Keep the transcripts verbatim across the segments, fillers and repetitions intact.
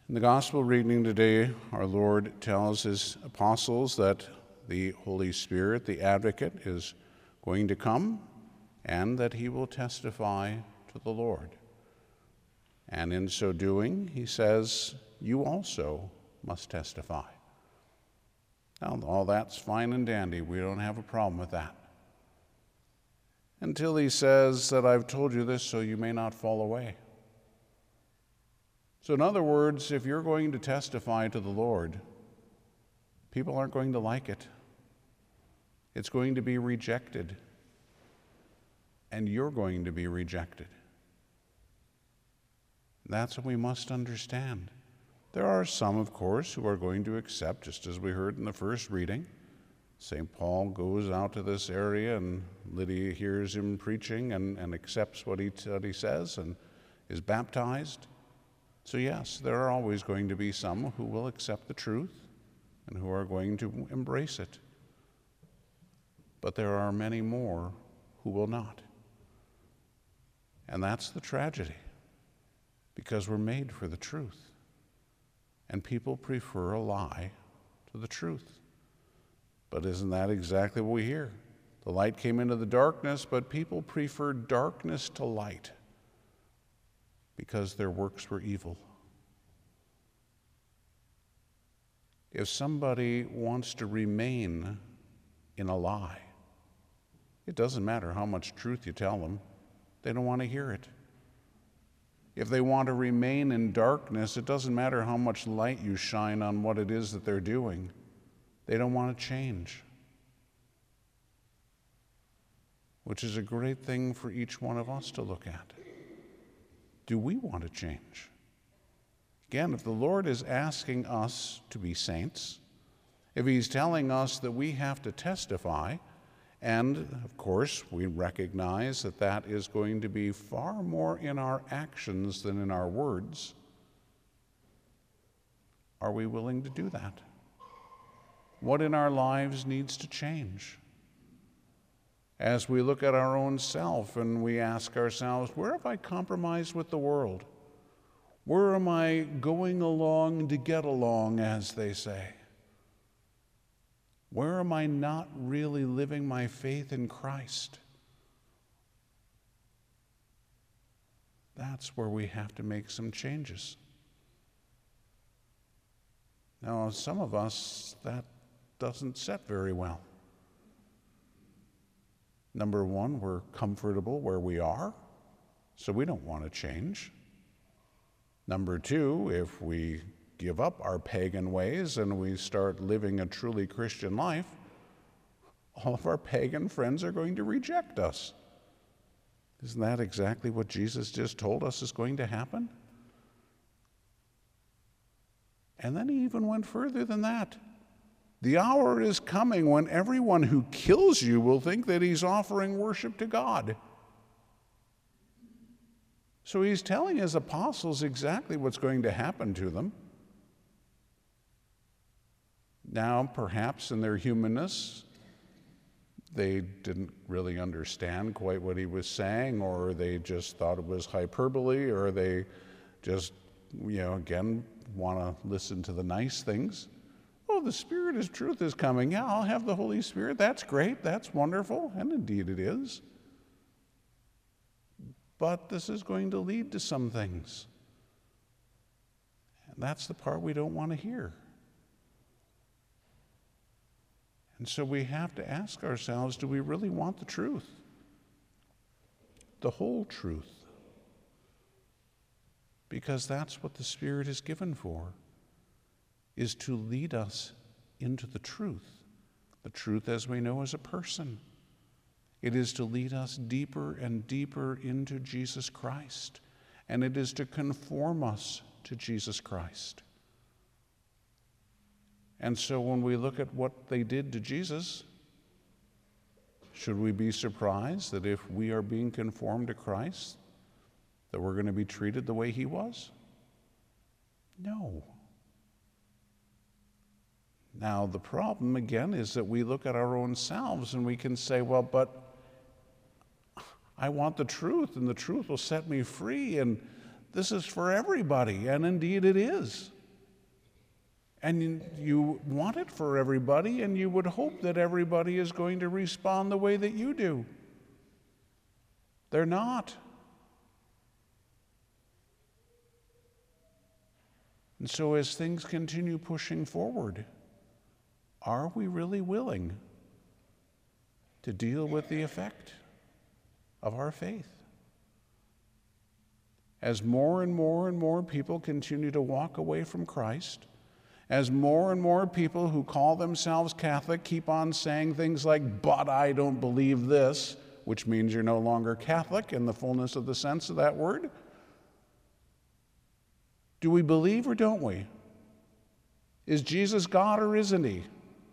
In the gospel reading today, our Lord tells his apostles that the Holy Spirit, the advocate, is going to come and that he will testify to the Lord. And in so doing, he says, you also must testify. Now, all that's fine and dandy. We don't have a problem with that. Until he says that I've told you this so you may not fall away. So in other words, if you're going to testify to the Lord, people aren't going to like it. It's going to be rejected. And you're going to be rejected. That's what we must understand. There are some, of course, who are going to accept, just as we heard in the first reading. Saint Paul goes out to this area and Lydia hears him preaching and, and accepts what he, what he says and is baptized. So yes, there are always going to be some who will accept the truth and who are going to embrace it. But there are many more who will not. And that's the tragedy, because we're made for the truth. And people prefer a lie to the truth. But isn't that exactly what we hear? The light came into the darkness, but people preferred darkness to light because their works were evil. If somebody wants to remain in a lie, it doesn't matter how much truth you tell them, they don't want to hear it. If they want to remain in darkness, it doesn't matter how much light you shine on what it is that they're doing. They don't want to change. Which is a great thing for each one of us to look at. Do we want to change? Again, if the Lord is asking us to be saints, if he's telling us that we have to testify, and of course we recognize that that is going to be far more in our actions than in our words, are we willing to do that? What in our lives needs to change? As we look at our own self and we ask ourselves, where have I compromised with the world? Where am I going along to get along, as they say? Where am I not really living my faith in Christ? That's where we have to make some changes. Now, some of us, that doesn't set very well. Number one, we're comfortable where we are, so we don't want to change. Number two, if we give up our pagan ways and we start living a truly Christian life, all of our pagan friends are going to reject us. Isn't that exactly what Jesus just told us is going to happen? And then he even went further than that. The hour is coming when everyone who kills you will think that he's offering worship to God. So he's telling his apostles exactly what's going to happen to them. Now, perhaps in their humanness, they didn't really understand quite what he was saying, or they just thought it was hyperbole, or they just, you know, again, want to listen to the nice things. Oh, the Spirit of truth is coming. Yeah, I'll have the Holy Spirit. That's great. That's wonderful. And indeed it is. But this is going to lead to some things. And that's the part we don't want to hear. And so we have to ask ourselves, do we really want the truth? The whole truth. Because that's what the Spirit is given for, is to lead us into the truth. The truth, as we know, is a person. It is to lead us deeper and deeper into Jesus Christ. And it is to conform us to Jesus Christ. And so when we look at what they did to Jesus, should we be surprised that if we are being conformed to Christ, that we're going to be treated the way he was? No. Now, the problem, again, is that we look at our own selves and we can say, well, but I want the truth, and the truth will set me free, and this is for everybody, and indeed it is. And you want it for everybody, and you would hope that everybody is going to respond the way that you do. They're not. And so as things continue pushing forward, are we really willing to deal with the effect of our faith? As more and more and more people continue to walk away from Christ, as more and more people who call themselves Catholic keep on saying things like, but I don't believe this, which means you're no longer Catholic in the fullness of the sense of that word, do we believe or don't we? Is Jesus God or isn't he?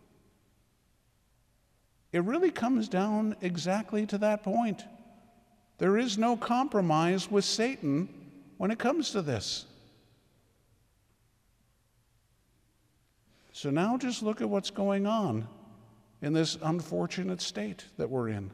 It really comes down exactly to that point. There is no compromise with Satan when it comes to this. So now just look at what's going on in this unfortunate state that we're in.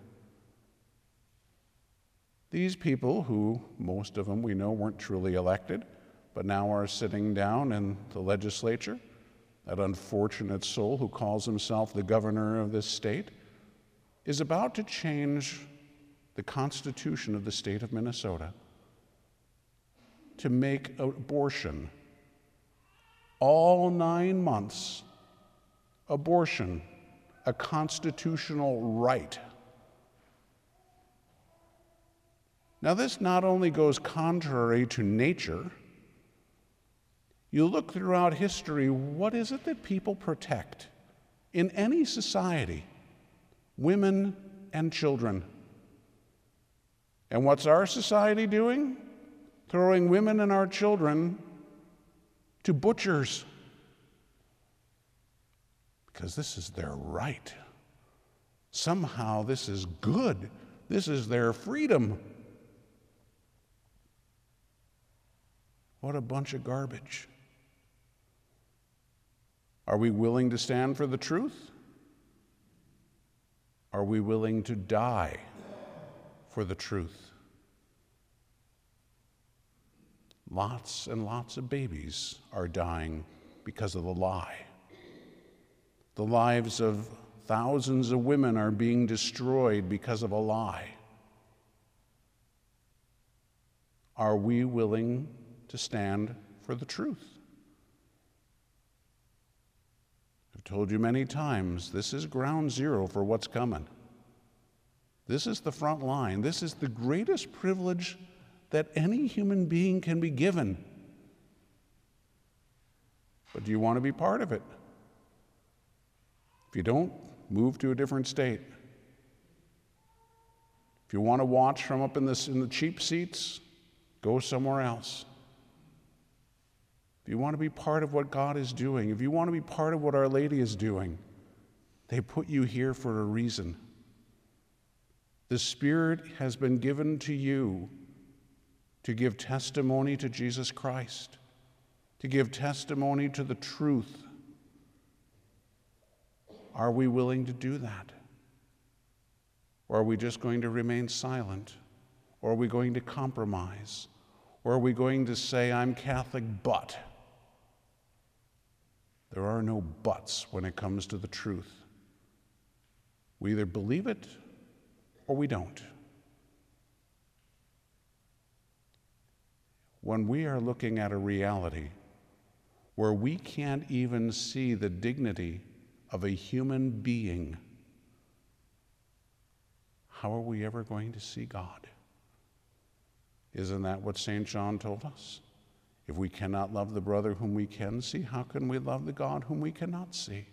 These people, who most of them we know weren't truly elected, but now are sitting down in the legislature, that unfortunate soul who calls himself the governor of this state, is about to change the Constitution of the state of Minnesota to make abortion, all nine months, abortion, a constitutional right. Now, this not only goes contrary to nature. You look throughout history, what is it that people protect in any society? Women and children. And what's our society doing? Throwing women and our children to butchers. Because this is their right. Somehow this is good. This is their freedom. What a bunch of garbage. Are we willing to stand for the truth? Are we willing to die for the truth? Lots and lots of babies are dying because of the lie. The lives of thousands of women are being destroyed because of a lie. Are we willing to stand for the truth? I've told you many times, this is ground zero for what's coming. This is the front line. This is the greatest privilege that any human being can be given. But do you want to be part of it? If you don't, move to a different state. If you want to watch from up in, this, in the cheap seats, go somewhere else. If you want to be part of what God is doing, if you want to be part of what Our Lady is doing, they put you here for a reason. The Spirit has been given to you to give testimony to Jesus Christ, to give testimony to the truth. Are we willing to do that? Or are we just going to remain silent? Or are we going to compromise? Or are we going to say, I'm Catholic, but? There are no buts when it comes to the truth. We either believe it or we don't. When we are looking at a reality where we can't even see the dignity of a human being, how are we ever going to see God? Isn't that what Saint John told us? If we cannot love the brother whom we can see, how can we love the God whom we cannot see?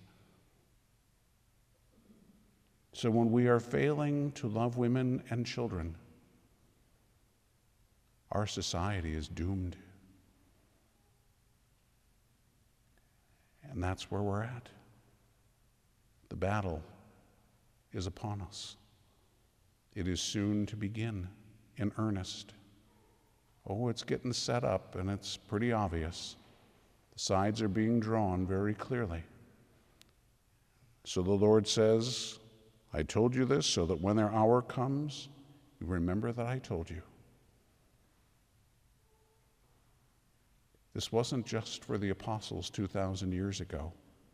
So when we are failing to love women and children, our society is doomed. And that's where we're at. The battle is upon us. It is soon to begin in earnest. Oh, it's getting set up, and it's pretty obvious. The sides are being drawn very clearly. So the Lord says, I told you this so that when their hour comes, you remember that I told you. This wasn't just for the apostles two thousand years ago.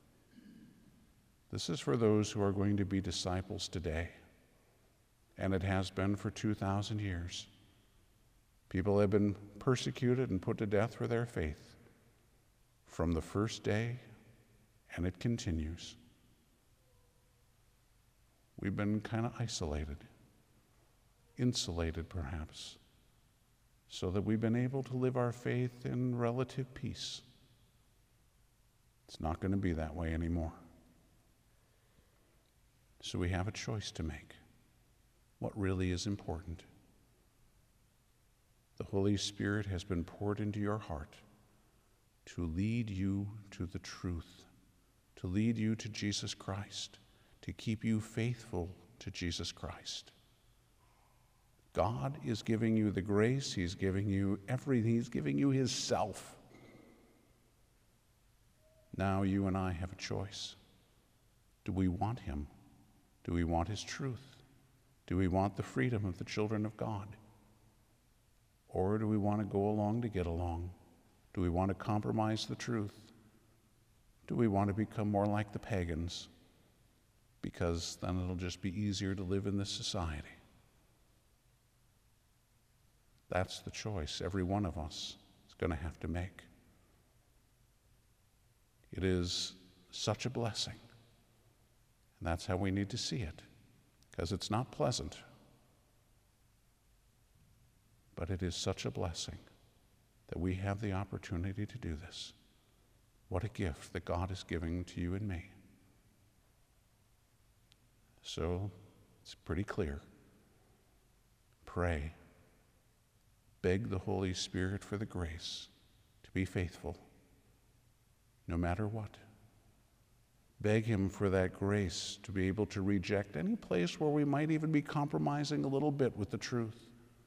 This is for those who are going to be disciples today. And it has been for two thousand years. People have been persecuted and put to death for their faith from the first day, and it continues. We've been kind of isolated, insulated perhaps, so that we've been able to live our faith in relative peace. It's not going to be that way anymore. So we have a choice to make. What really is important? The Holy Spirit has been poured into your heart to lead you to the truth, to lead you to Jesus Christ, to keep you faithful to Jesus Christ. God is giving you the grace. He's giving you everything. He's giving you his self. Now you and I have a choice. Do we want him? Do we want his truth? Do we want the freedom of the children of God? Or do we want to go along to get along? Do we want to compromise the truth? Do we want to become more like the pagans? Because then it'll just be easier to live in this society. That's the choice every one of us is going to have to make. It is such a blessing. And that's how we need to see it. Because it's not pleasant. But it is such a blessing that we have the opportunity to do this. What a gift that God is giving to you and me. So it's pretty clear. Pray. Beg the Holy Spirit for the grace to be faithful, no matter what. Beg him for that grace to be able to reject any place where we might even be compromising a little bit with the truth,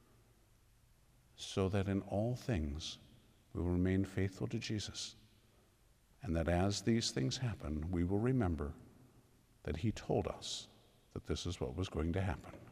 so that in all things we will remain faithful to Jesus, and that as these things happen, we will remember that he told us that this is what was going to happen.